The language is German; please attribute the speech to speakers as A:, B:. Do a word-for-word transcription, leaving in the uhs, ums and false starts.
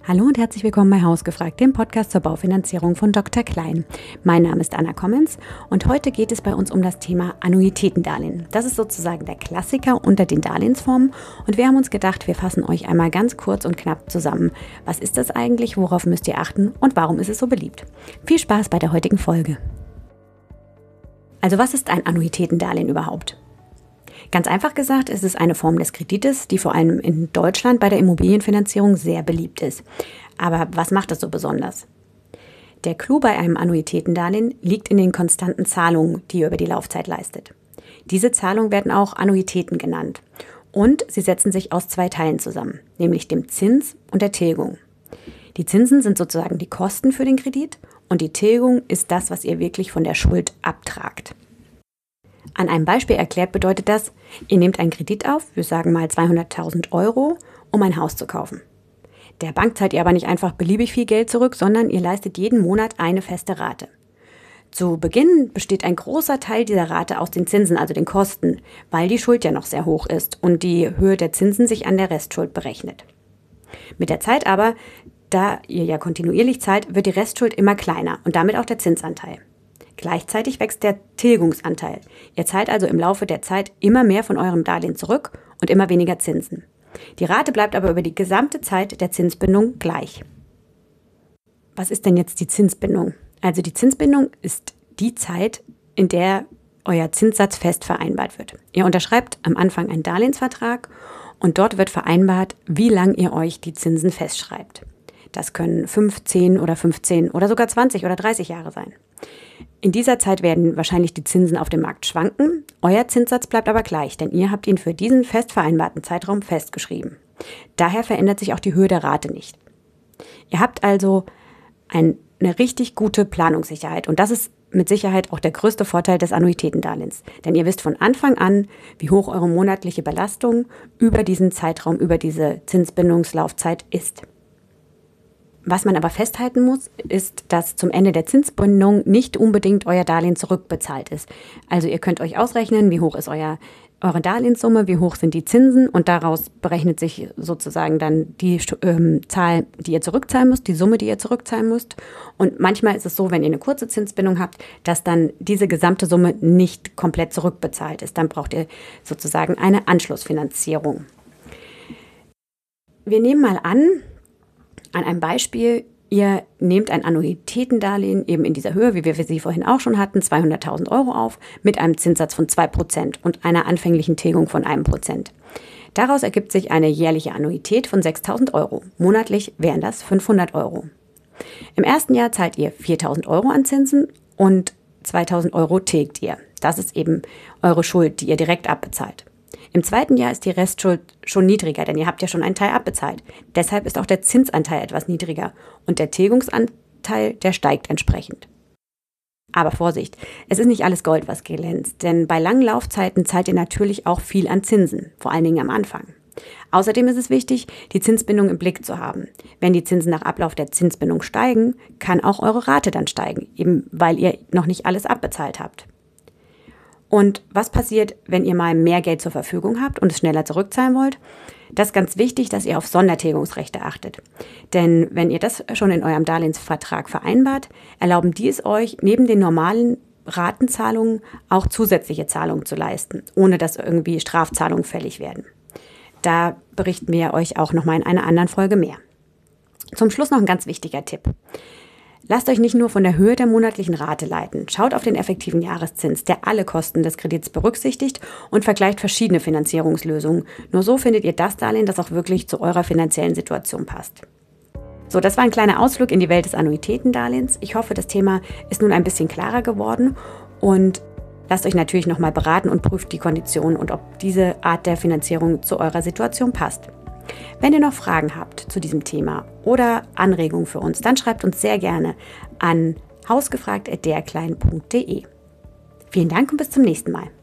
A: Hallo und herzlich willkommen bei Hausgefragt, dem Podcast zur Baufinanzierung von Doktor Klein. Mein Name ist Anna Kommens und heute geht es bei uns um das Thema Annuitätendarlehen. Das ist sozusagen der Klassiker unter den Darlehensformen und wir haben uns gedacht, wir fassen euch einmal ganz kurz und knapp zusammen. Was ist das eigentlich, worauf müsst ihr achten und warum ist es so beliebt? Viel Spaß bei der heutigen Folge. Also was ist ein Annuitätendarlehen überhaupt? Ganz einfach gesagt, ist es eine Form des Kredites, die vor allem in Deutschland bei der Immobilienfinanzierung sehr beliebt ist. Aber was macht es so besonders? Der Clou bei einem Annuitätendarlehen liegt in den konstanten Zahlungen, die ihr über die Laufzeit leistet. Diese Zahlungen werden auch Annuitäten genannt. Und sie setzen sich aus zwei Teilen zusammen, nämlich dem Zins und der Tilgung. Die Zinsen sind sozusagen die Kosten für den Kredit und die Tilgung ist das, was ihr wirklich von der Schuld abtragt. An einem Beispiel erklärt bedeutet das, ihr nehmt einen Kredit auf, wir sagen mal zweihunderttausend Euro, um ein Haus zu kaufen. Der Bank zahlt ihr aber nicht einfach beliebig viel Geld zurück, sondern ihr leistet jeden Monat eine feste Rate. Zu Beginn besteht ein großer Teil dieser Rate aus den Zinsen, also den Kosten, weil die Schuld ja noch sehr hoch ist und die Höhe der Zinsen sich an der Restschuld berechnet. Mit der Zeit aber, da ihr ja kontinuierlich zahlt, wird die Restschuld immer kleiner und damit auch der Zinsanteil. Gleichzeitig wächst der Tilgungsanteil. Ihr zahlt also im Laufe der Zeit immer mehr von eurem Darlehen zurück und immer weniger Zinsen. Die Rate bleibt aber über die gesamte Zeit der Zinsbindung gleich. Was ist denn jetzt die Zinsbindung? Also die Zinsbindung ist die Zeit, in der euer Zinssatz fest vereinbart wird. Ihr unterschreibt am Anfang einen Darlehensvertrag und dort wird vereinbart, wie lange ihr euch die Zinsen festschreibt. Das können fünf, zehn oder fünfzehn oder sogar zwanzig oder dreißig Jahre sein. In dieser Zeit werden wahrscheinlich die Zinsen auf dem Markt schwanken. Euer Zinssatz bleibt aber gleich, denn ihr habt ihn für diesen fest vereinbarten Zeitraum festgeschrieben. Daher verändert sich auch die Höhe der Rate nicht. Ihr habt also ein, eine richtig gute Planungssicherheit und das ist mit Sicherheit auch der größte Vorteil des Annuitätendarlehens. Denn ihr wisst von Anfang an, wie hoch eure monatliche Belastung über diesen Zeitraum, über diese Zinsbindungslaufzeit ist. Was man aber festhalten muss, ist, dass zum Ende der Zinsbindung nicht unbedingt euer Darlehen zurückbezahlt ist. Also ihr könnt euch ausrechnen, wie hoch ist euer, eure Darlehenssumme, wie hoch sind die Zinsen und daraus berechnet sich sozusagen dann die ähm, Zahl, die ihr zurückzahlen müsst, die Summe, die ihr zurückzahlen müsst. Und manchmal ist es so, wenn ihr eine kurze Zinsbindung habt, dass dann diese gesamte Summe nicht komplett zurückbezahlt ist. Dann braucht ihr sozusagen eine Anschlussfinanzierung. Wir nehmen mal an, An einem Beispiel, ihr nehmt ein Annuitätendarlehen eben in dieser Höhe, wie wir sie vorhin auch schon hatten, zweihunderttausend Euro auf, mit einem Zinssatz von zwei Prozent und einer anfänglichen Tilgung von einem Prozent. Daraus ergibt sich eine jährliche Annuität von sechstausend Euro. Monatlich wären das fünfhundert Euro. Im ersten Jahr zahlt ihr viertausend Euro an Zinsen und zweitausend Euro tilgt ihr. Das ist eben eure Schuld, die ihr direkt abbezahlt. Im zweiten Jahr ist die Restschuld schon niedriger, denn ihr habt ja schon einen Teil abbezahlt. Deshalb ist auch der Zinsanteil etwas niedriger und der Tilgungsanteil, der steigt entsprechend. Aber Vorsicht, es ist nicht alles Gold, was glänzt, denn bei langen Laufzeiten zahlt ihr natürlich auch viel an Zinsen, vor allen Dingen am Anfang. Außerdem ist es wichtig, die Zinsbindung im Blick zu haben. Wenn die Zinsen nach Ablauf der Zinsbindung steigen, kann auch eure Rate dann steigen, eben weil ihr noch nicht alles abbezahlt habt. Und was passiert, wenn ihr mal mehr Geld zur Verfügung habt und es schneller zurückzahlen wollt? Das ist ganz wichtig, dass ihr auf Sondertilgungsrechte achtet. Denn wenn ihr das schon in eurem Darlehensvertrag vereinbart, erlauben die es euch, neben den normalen Ratenzahlungen auch zusätzliche Zahlungen zu leisten, ohne dass irgendwie Strafzahlungen fällig werden. Da berichten wir euch auch nochmal in einer anderen Folge mehr. Zum Schluss noch ein ganz wichtiger Tipp. Lasst euch nicht nur von der Höhe der monatlichen Rate leiten. Schaut auf den effektiven Jahreszins, der alle Kosten des Kredits berücksichtigt und vergleicht verschiedene Finanzierungslösungen. Nur so findet ihr das Darlehen, das auch wirklich zu eurer finanziellen Situation passt. So, das war ein kleiner Ausflug in die Welt des Annuitätendarlehens. Ich hoffe, das Thema ist nun ein bisschen klarer geworden und lasst euch natürlich nochmal beraten und prüft die Konditionen und ob diese Art der Finanzierung zu eurer Situation passt. Wenn ihr noch Fragen habt zu diesem Thema oder Anregungen für uns, dann schreibt uns sehr gerne an hausgefragt at derklein punkt de. Vielen Dank und bis zum nächsten Mal.